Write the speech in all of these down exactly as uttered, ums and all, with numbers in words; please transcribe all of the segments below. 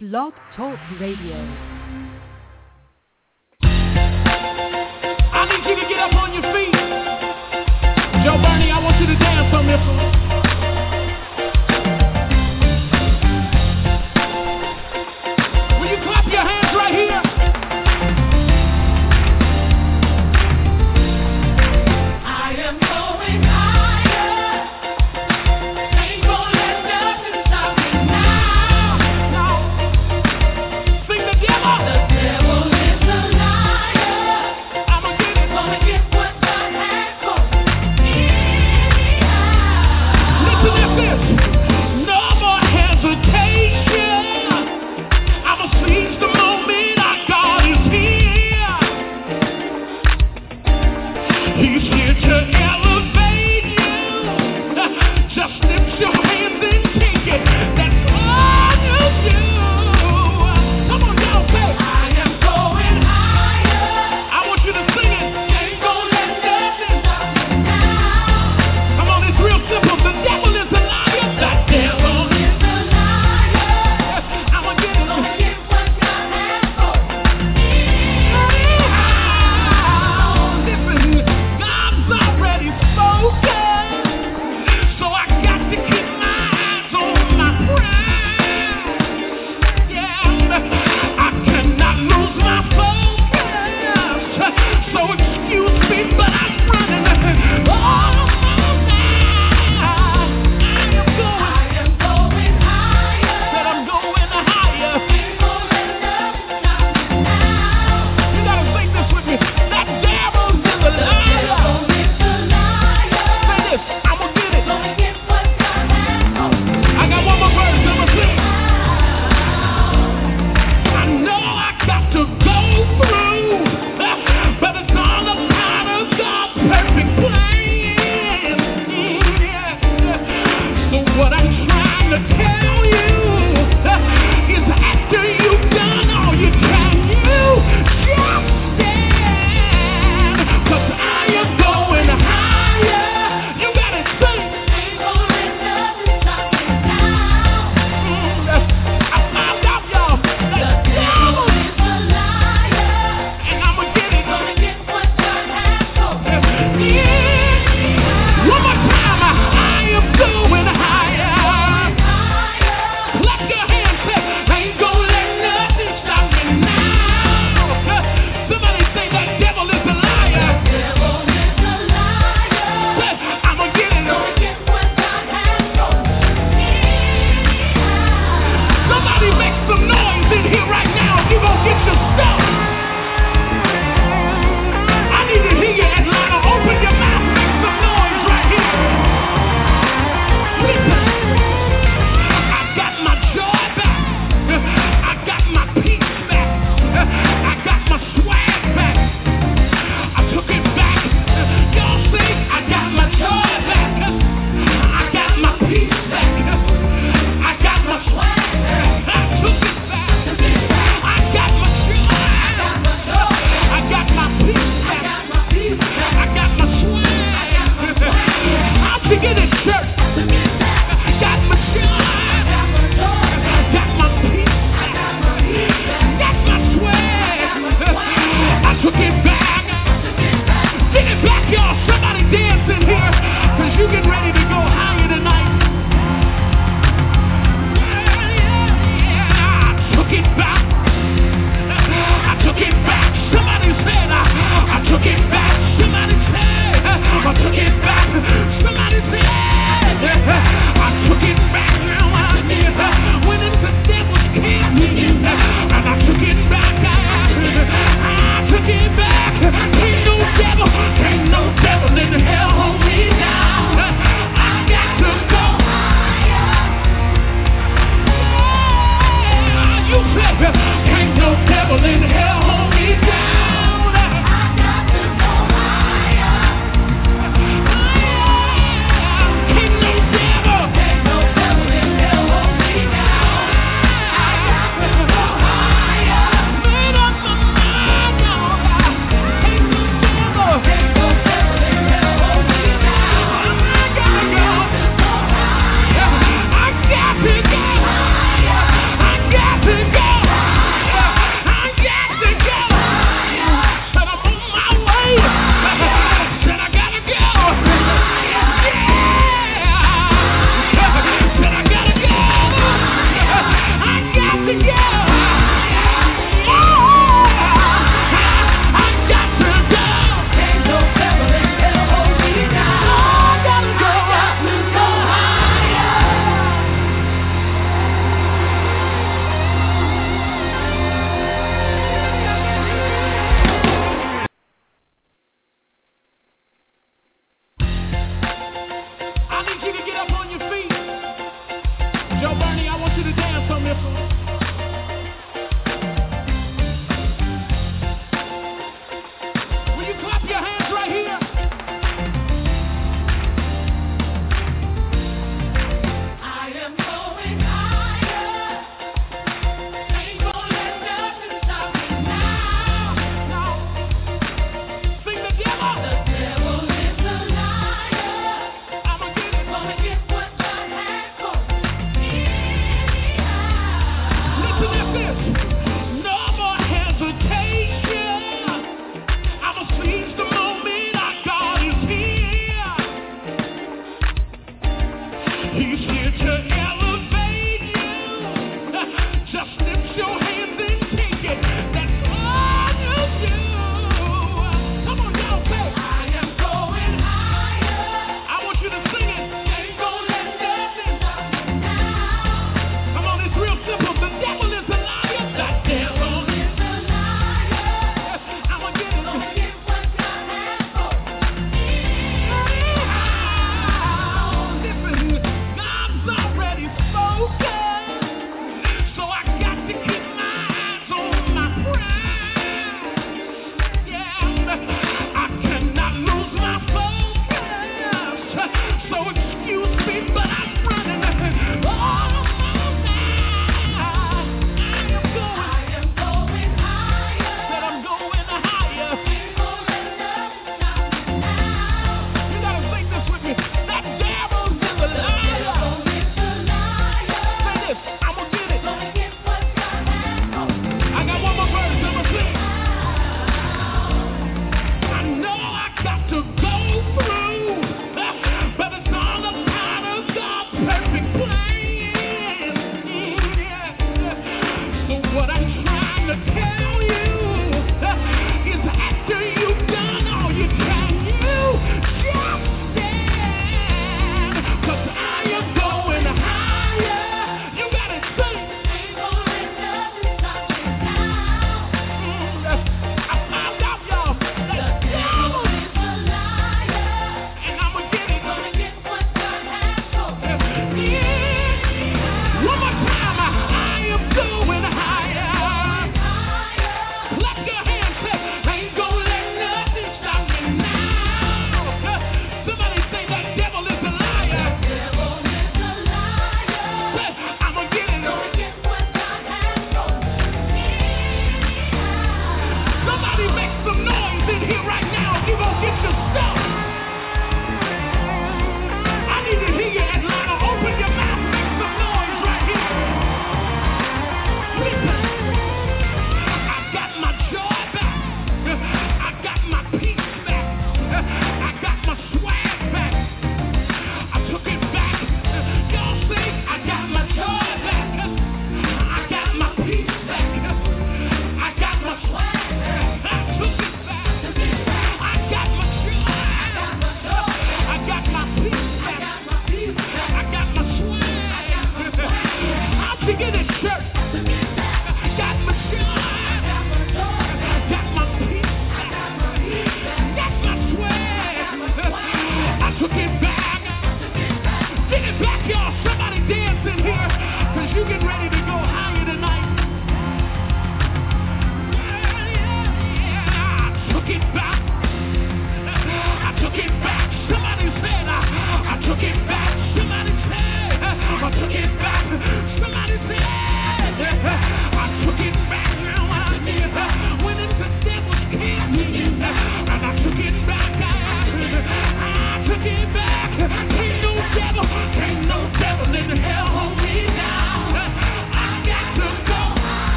Blog Talk Radio. I need you to get up on your feet. Joe Bernie, I want you to dance on this one. Will you clap your hands right here? I am going higher. Ain't gonna let nothing stop me now. No. Sing together. The devil is a liar. I'ma get it. Gonna get what God has for me.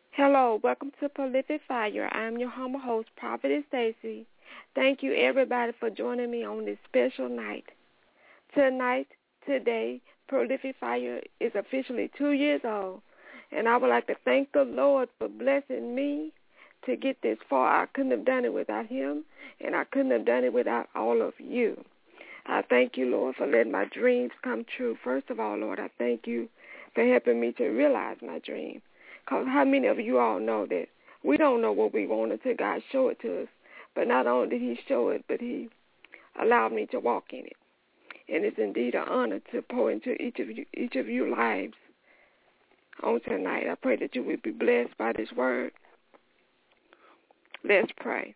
Hello, welcome to Prolific Fire. I'm your humble host, Prophetess Stacy. Thank you, everybody, for joining me on this special night. Tonight, today, Prolific Fire is officially two years old, and I would like to thank the Lord for blessing me to get this far. I couldn't have done it without Him, and I couldn't have done it without all of you. I thank you, Lord, for letting my dreams come true. First of all, Lord, I thank you for helping me to realize my dream. Because how many of you all know that we don't know what we want until God show it to us. But not only did He show it, but He allowed me to walk in it. And it's indeed an honor to pour into each of you, each of your lives on tonight. I pray that you will be blessed by this word. Let's pray.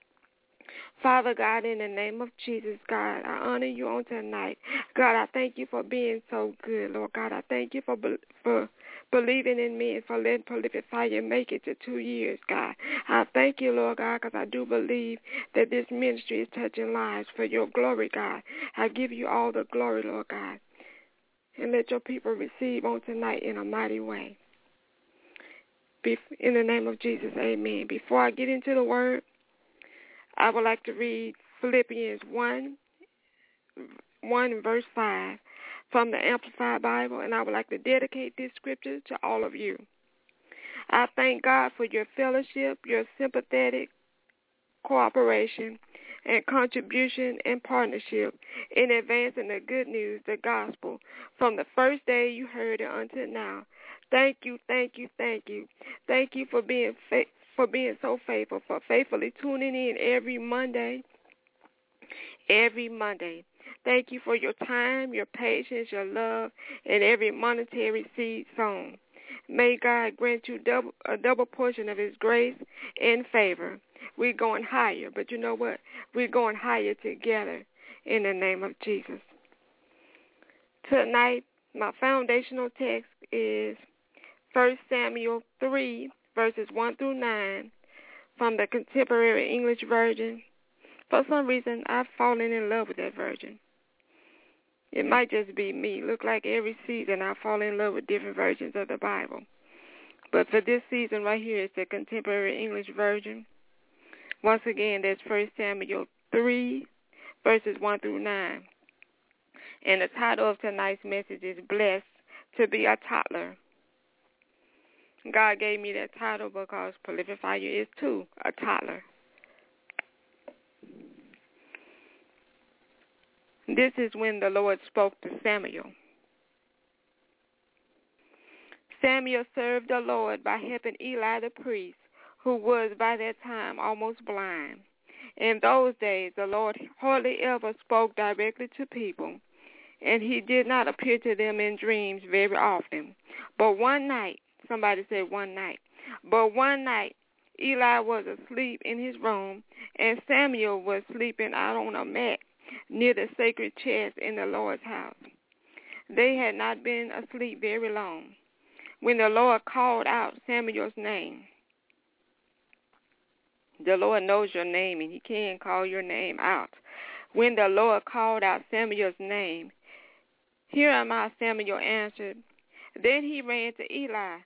Father God, in the name of Jesus, God, I honor you on tonight. God, I thank you for being so good, Lord God. I thank you for for believing in me and for letting Prolific Fire make it to two years, God. I thank you, Lord God, because I do believe that this ministry is touching lives for your glory, God. I give you all the glory, Lord God, and let your people receive on tonight in a mighty way. In the name of Jesus, amen. Before I get into the word, I would like to read Philippians one, one verse five from the Amplified Bible, and I would like to dedicate this scripture to all of you. I thank God for your fellowship, your sympathetic cooperation, and contribution and partnership in advancing the good news, the gospel, from the first day you heard it until now. Thank you, thank you, thank you. Thank you for being faithful. For being so faithful, for faithfully tuning in every Monday, every Monday. Thank you for your time, your patience, your love, and every monetary seed sown. May God grant you double, a double portion of His grace and favor. We're going higher, but you know what? We're going higher together in the name of Jesus. Tonight, my foundational text is First Samuel three, verses one through nine, from the Contemporary English Version. For some reason, I've fallen in love with that version. It might just be me. Look like every season I fall in love with different versions of the Bible. But for this season right here, it's the Contemporary English Version. Once again, that's First Samuel three, verses one through nine. And the title of tonight's message is Blessed to be a Toddler. God gave me that title because Prolific Fire is, too, a toddler. This is when the Lord spoke to Samuel. Samuel served the Lord by helping Eli the priest, who was by that time almost blind. In those days, the Lord hardly ever spoke directly to people, and He did not appear to them in dreams very often. But one night, somebody said one night. But one night, Eli was asleep in his room, and Samuel was sleeping out on a mat near the sacred chest in the Lord's house. They had not been asleep very long when the Lord called out Samuel's name. The Lord knows your name, and He can call your name out. When the Lord called out Samuel's name, "Here am I," Samuel answered. Then he ran to Eli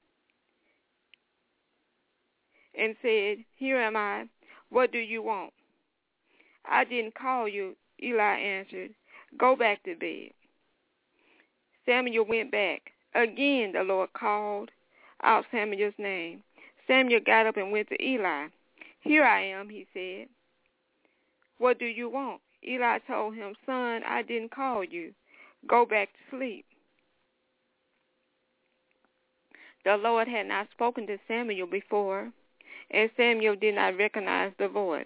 and said, "Here am I. What do you want?" "I didn't call you," Eli answered. "Go back to bed." Samuel went back. Again the Lord called out Samuel's name. Samuel got up and went to Eli. "Here I am," he said. "What do you want?" Eli told him, "Son, I didn't call you. Go back to sleep." The Lord had not spoken to Samuel before, and Samuel did not recognize the voice.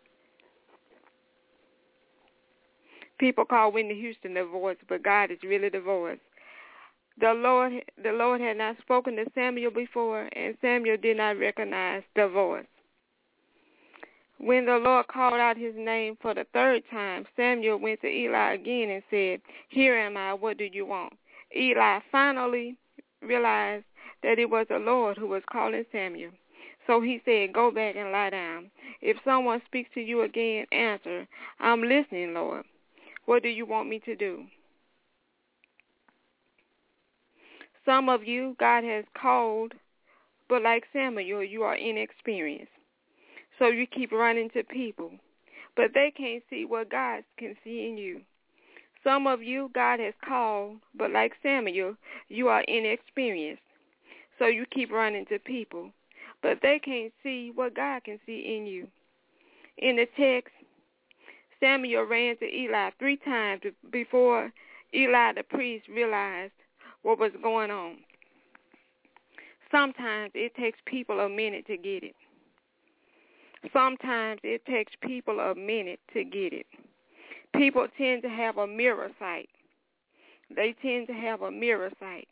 People call Whitney Houston the voice, but God is really the voice. The Lord, the Lord had not spoken to Samuel before, and Samuel did not recognize the voice. When the Lord called out his name for the third time, Samuel went to Eli again and said, "Here am I, what do you want?" Eli finally realized that it was the Lord who was calling Samuel. So he said, "Go back and lie down. If someone speaks to you again, answer, 'I'm listening, Lord. What do you want me to do?'" Some of you, God has called, but like Samuel, you are inexperienced. So you keep running to people, but they can't see what God can see in you. Some of you, God has called, but like Samuel, you are inexperienced. So you keep running to people, but they can't see what God can see in you. In the text, Samuel ran to Eli three times before Eli the priest realized what was going on. Sometimes it takes people a minute to get it. Sometimes it takes people a minute to get it. People tend to have a mirror sight. They tend to have a mirror sight.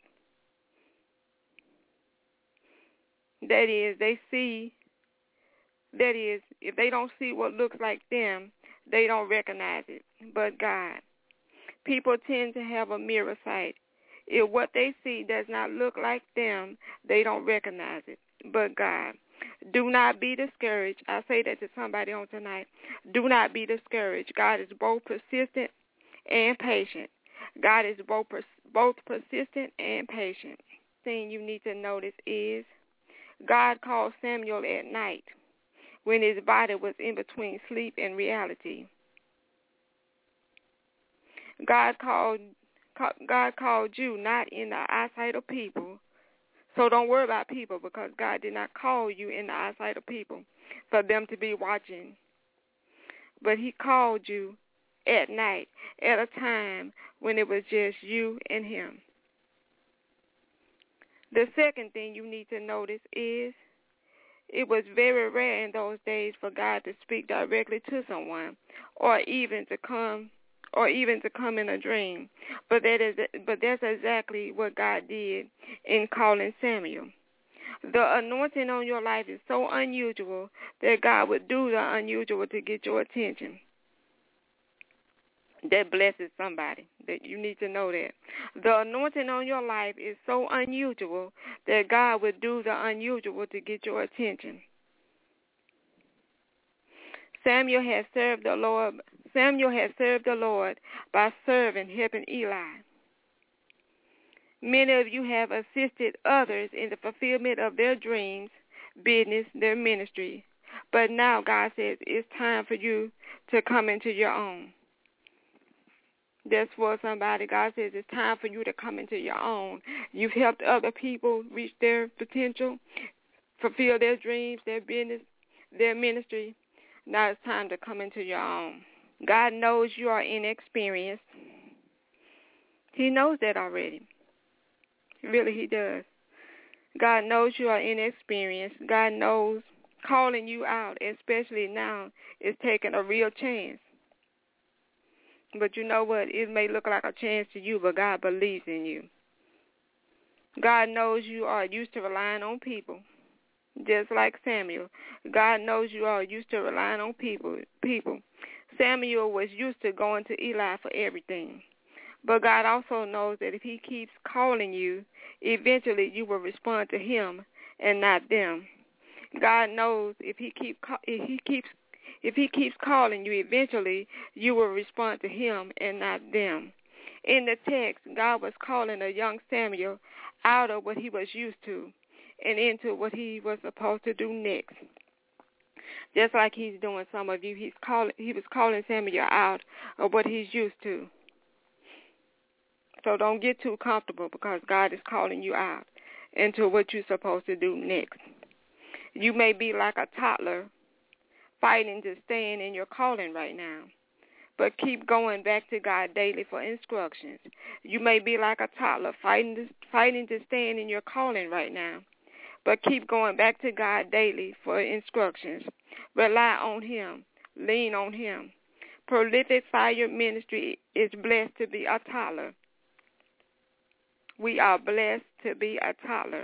That is, they see, that is, if they don't see what looks like them, they don't recognize it. But God, people tend to have a mirror sight. If what they see does not look like them, they don't recognize it. But God, do not be discouraged. I say that to somebody on tonight. Do not be discouraged. God is both persistent and patient. God is both pers- both persistent and patient. Thing you need to notice is God called Samuel at night when his body was in between sleep and reality. God called God called you not in the eyesight of people. So don't worry about people, because God did not call you in the eyesight of people for them to be watching. But he called you at night, at a time when it was just you and him. The second thing you need to notice is it was very rare in those days for God to speak directly to someone, or even to come or even to come in a dream. But that is but that's exactly what God did in calling Samuel. The anointing on your life is so unusual that God would do the unusual to get your attention. That blesses somebody. That you need to know that. The anointing on your life is so unusual that God would do the unusual to get your attention. Samuel had served the Lord. Samuel had served the Lord by serving, helping Eli. Many of you have assisted others in the fulfillment of their dreams, business, their ministry. But now God says it's time for you to come into your own. That's for somebody. God says it's time for you to come into your own. You've helped other people reach their potential, fulfill their dreams, their business, their ministry. Now it's time to come into your own. God knows you are inexperienced. He knows that already. Really, he does. God knows you are inexperienced. God knows calling you out, especially now, is taking a real chance. But you know what? It may look like a chance to you, but God believes in you. God knows you are used to relying on people, just like Samuel. God knows you are used to relying on people. People. Samuel was used to going to Eli for everything. But God also knows that if he keeps calling you, eventually you will respond to him and not them. God knows if he keep if he keeps if he keeps calling you, eventually you will respond to him and not them. In the text, God was calling a young Samuel out of what he was used to and into what he was supposed to do next. Just like he's doing some of you, he's calling he was calling Samuel out of what he's used to. So don't get too comfortable, because God is calling you out into what you're supposed to do next. You may be like a toddler fighting to stand in your calling right now, but keep going back to God daily for instructions. You may be like a toddler fighting to, fighting to stand in your calling right now, but keep going back to God daily for instructions. Rely on him. Lean on him. Prolific Fire Ministry is blessed to be a toddler. We are blessed to be a toddler.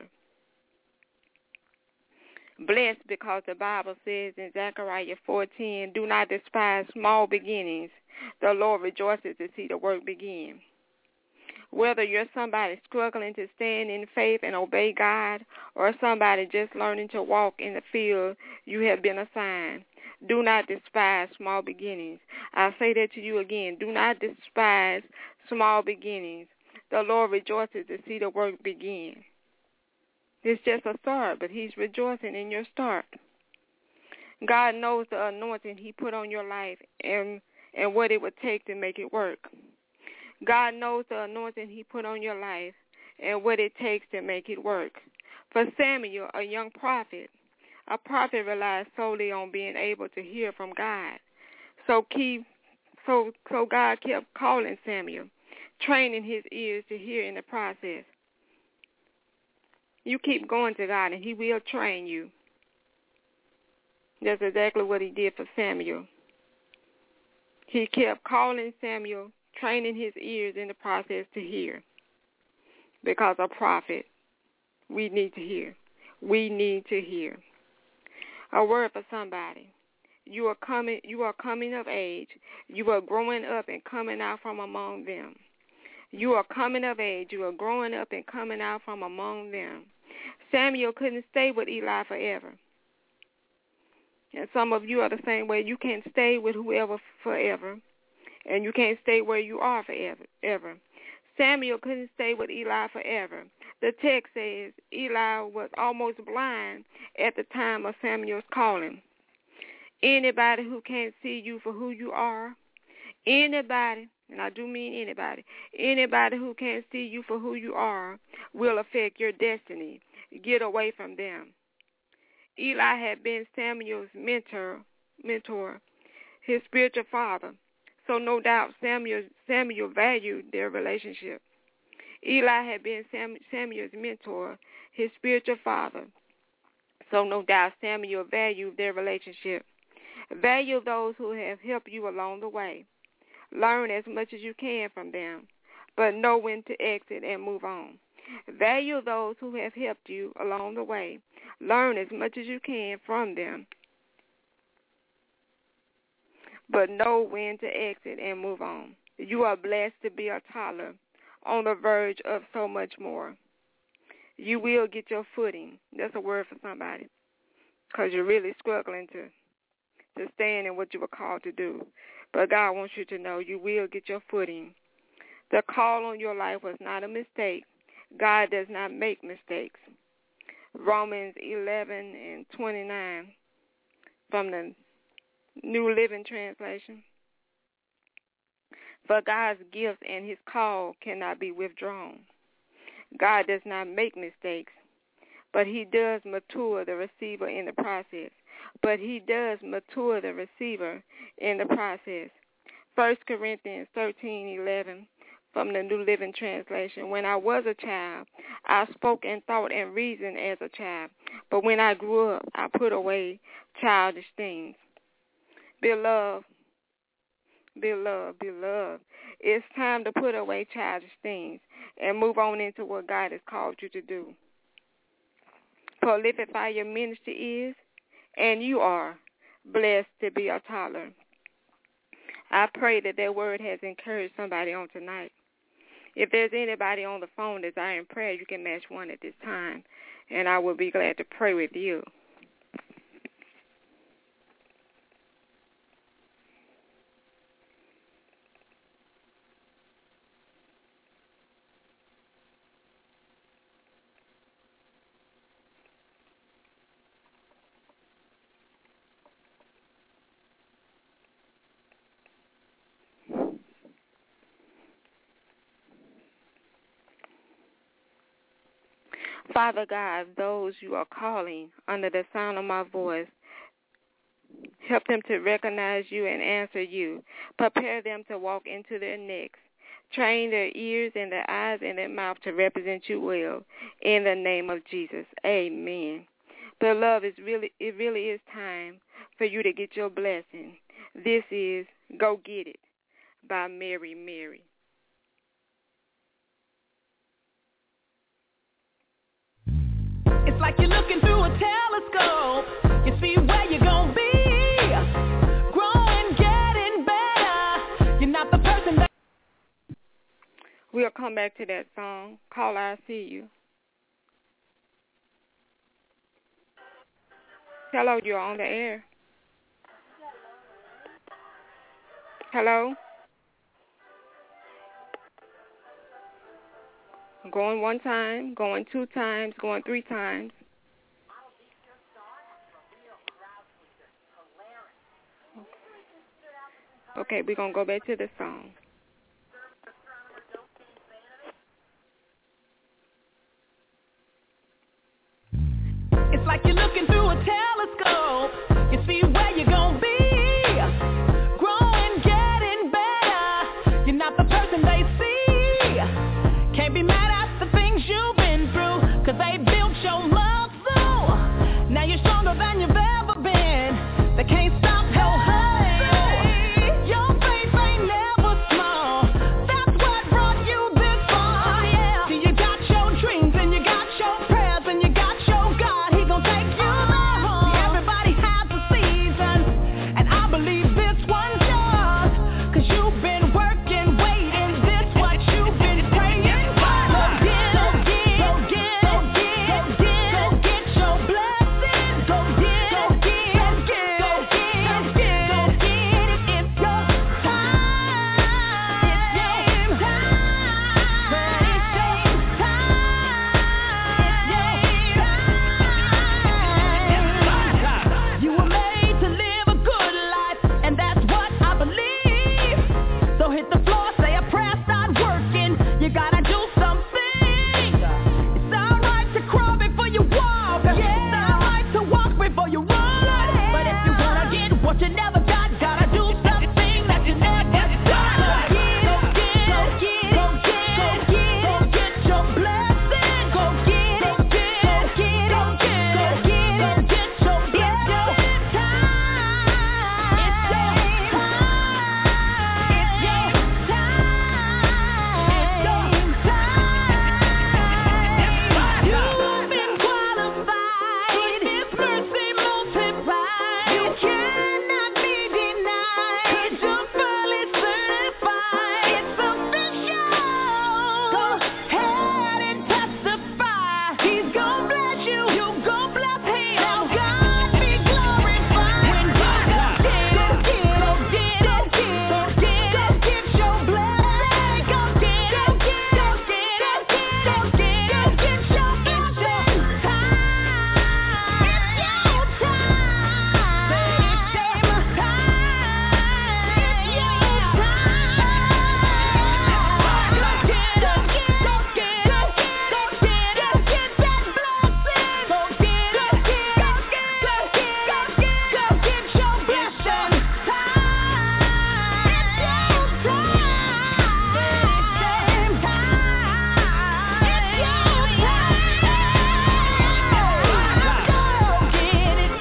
Blessed because the Bible says in Zechariah four ten, do not despise small beginnings. The Lord rejoices to see the work begin. Whether you're somebody struggling to stand in faith and obey God, or somebody just learning to walk in the field you have been assigned, do not despise small beginnings. I say that to you again. Do not despise small beginnings. The Lord rejoices to see the work begin. It's just a start, but he's rejoicing in your start. God knows the anointing he put on your life and, and what it would take to make it work. God knows the anointing he put on your life and what it takes to make it work. For Samuel, a young prophet, a prophet relies solely on being able to hear from God. So keep, so so God kept calling Samuel, training his ears to hear in the process. You keep going to God and he will train you. That's exactly what he did for Samuel. He kept calling Samuel, training his ears in the process to hear. Because a prophet, we need to hear. We need to hear. A word for somebody. You are coming you are coming of age. You are growing up and coming out from among them. You are coming of age. You are growing up and coming out from among them. Samuel couldn't stay with Eli forever. And some of you are the same way. You can't stay with whoever forever. And you can't stay where you are forever. Ever. Samuel couldn't stay with Eli forever. The text says Eli was almost blind at the time of Samuel's calling. Anybody who can't see you for who you are, anybody, and I do mean anybody, anybody who can't see you for who you are will affect your destiny. Get away from them. Eli had been Samuel's mentor, mentor, his spiritual father. So no doubt Samuel, Samuel valued their relationship. Eli had been Sam, Samuel's mentor, his spiritual father. So no doubt Samuel valued their relationship. Value those who have helped you along the way. Learn as much as you can from them, but know when to exit and move on. Value those who have helped you along the way. Learn as much as you can from them, but know when to exit and move on. You are blessed to be a toddler on the verge of so much more. You will get your footing. That's a word for somebody, because you're really struggling to, to stand in what you were called to do. But God wants you to know you will get your footing. The call on your life was not a mistake. God does not make mistakes. Romans eleven and twenty-nine from the New Living Translation. For God's gift and his call cannot be withdrawn. God does not make mistakes, but he does mature the receiver in the process. But he does mature the receiver in the process. First Corinthians thirteen eleven from the New Living Translation. When I was a child, I spoke and thought and reasoned as a child. But when I grew up, I put away childish things. Beloved, beloved, beloved, it's time to put away childish things and move on into what God has called you to do. Prolific Fire Ministry is, and you are, blessed to be a toddler. I pray that that word has encouraged somebody on tonight. If there's anybody on the phone desiring prayer, you can match one at this time, and I will be glad to pray with you. Father God, those you are calling under the sound of my voice, help them to recognize you and answer you. Prepare them to walk into their next. Train their ears and their eyes and their mouth to represent you well. In the name of Jesus, amen. Beloved, it's really, it really is time for you to get your blessing. This is Go Get It by Mary Mary. It's like you're looking through a telescope. You see where you're gonna be. Growing, getting better. You're not the person that... We'll come back to that song. Call, I see you. Hello, you're on the air. Hello? Going one time, going two times, going three times. Okay, we're going to go back to the song. It's like you're looking through a telescope. You see where you're gonna be. Growing, getting better. You're not the person they see. Can't be mad at the things you've been through, 'cause they built your muscle. Now you're stronger than you've ever been. They can't stop your hustle. Your faith ain't never small. That's what brought you this far. Yeah. See, you got your dreams and you got your prayers and you got your God. He gon' take you there. See, everybody has a season, and I believe this one's yours, 'cause you've been working, waiting. This what you've been praying for. Go get, go get, go get, go get, go get, go get your blessings. Go get, go get, go get, go get, go get, go get it. It's your time. It's your time. But it's your time. You were made to live a good life, and that's what I believe. So hit the floor, say a prayer, start working. You gotta do something. It's alright to crawl before you walk. It's alright to walk before you run. But if you wanna get what you never got, gotta do something that you never done. Go get, go get, go get, go get, go get your blessing. Go get, go get, go get, go get, go get, go get your blessing. It's time. It's your time. It's your time. It's your time. You've been qualified. His mercy multiplied. You cannot be denied, 'cause you're fully certified. It's official. Go ahead and testify. He's gon' bless you. You gon' bless him. Now God be glorified. When you go get, go get, go get, go get, go get, go get your blessing. Go get, go get, go get, go get, go get, go get your blessing. It's time. It's your time. Say it's your time. It's your time. Go get, go get, go get, go get, go get, go get that blessing. Go get, go get, go get, go get, go get, go get your blessing. It's your time. It's your time. It's your time. Go get it.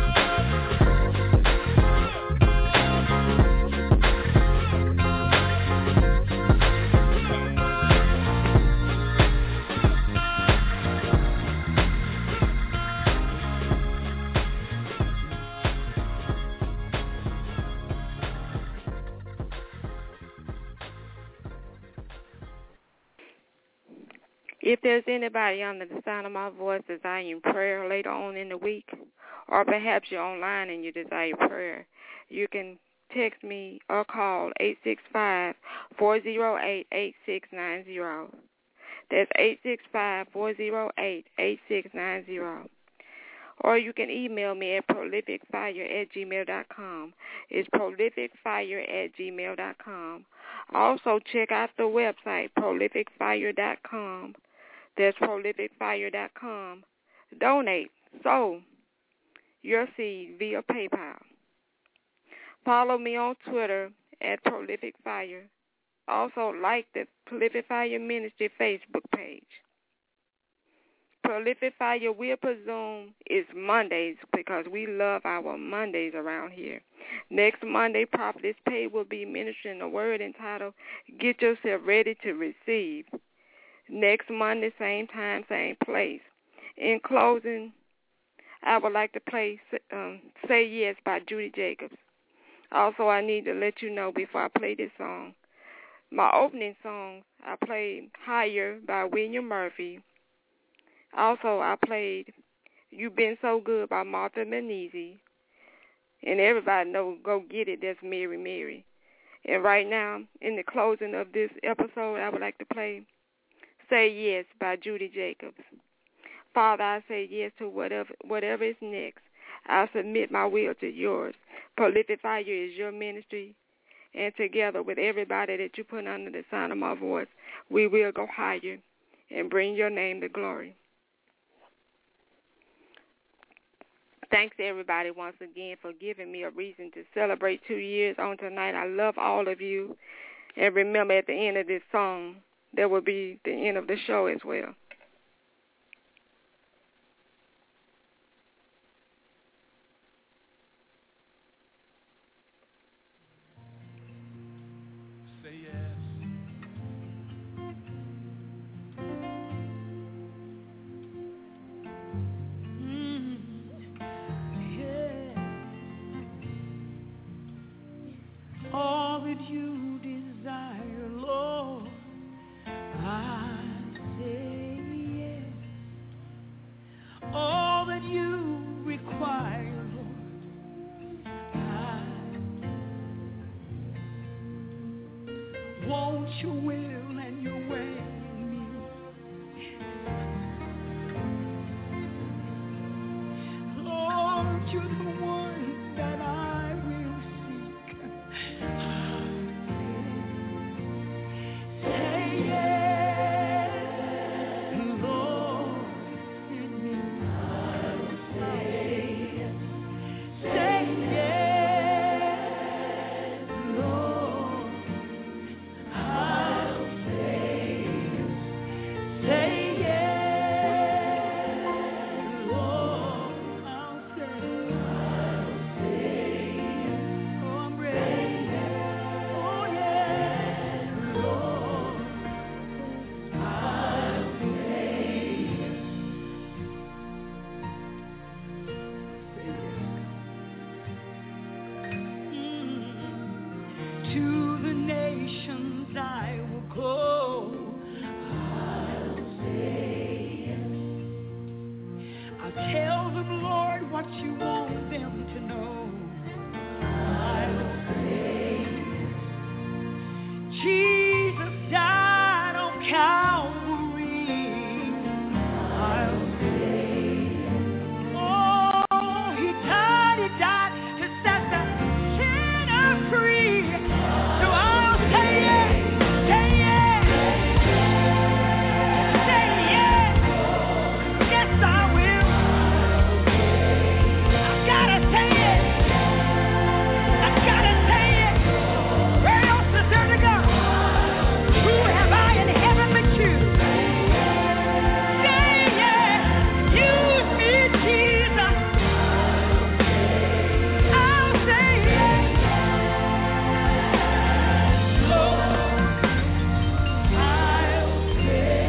If there's anybody under the sound of my voice desiring prayer later on in the week, or perhaps you're online and you desire prayer, you can text me or call eight six five, four oh eight, eight six nine zero. That's eight six five, four oh eight, eight six nine zero. Or you can email me at prolific fire at gmail dot com. It's prolific fire at gmail dot com. Also, check out the website, prolific fire dot com. That's prolific fire dot com. Donate, sow your seed via PayPal. Follow me on Twitter at Prolific Fire. Also, like the Prolific Fire Ministry Facebook page. Prolific Fire, we'll presume, is Mondays because we love our Mondays around here. Next Monday, Prophetess Pay will be ministering a word entitled, Get Yourself Ready to Receive. Next Monday, same time, same place. In closing, I would like to play um, Say Yes by Judy Jacobs. Also, I need to let you know before I play this song, my opening song, I played Higher by William Murphy. Also, I played You've Been So Good by Martha Menezes. And everybody know Go Get It, that's Mary Mary. And right now, in the closing of this episode, I would like to play Say Yes by Judy Jacobs. Father, I say yes to whatever whatever is next. I submit my will to yours. Prolific Fire is your ministry, and together with everybody that you put under the sound of my voice, we will go higher and bring your name to glory. Thanks, everybody, once again for giving me a reason to celebrate two years on tonight. I love all of you. And remember, at the end of this song, there will be the end of the show as well. Say yes. Mm, yeah. All that you desire, Lord, I say yes. All that you require, Lord, I want your will and your way in me. Lord, you're the one that I will seek. Say yes, Lord, in me. I'll say yes. Say yes, Lord. I'll say yes. Say yes, Lord. I'll say yes. Oh, I'm ready. Oh, yes, Lord. I'll say yes. Say yes. Mm. To the nations I will go. I'll say yes. I'll tell them, Lord, what you want them to know. I'll say yes. Jesus died on Calvary. I'll say yes. Oh, he died, he died to set the sinner free. So I'll say yes, say yes, say yes, yes I will. I gotta say it, I gotta say it. Where else is there to go? Who have I in heaven but you? Say yes, use me, Jesus. I'll say yes, Lord. I'll say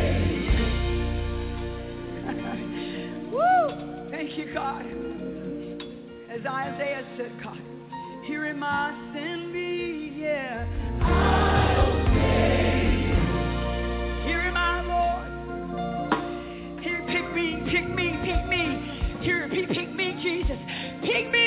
yes. Woo! Thank you, God. As Isaiah said, God, here in my sin be, yeah. I'll say yes. Here am I, Lord. Here, pick me, pick me, pick me. Here, pick, pick me, Jesus. Pick me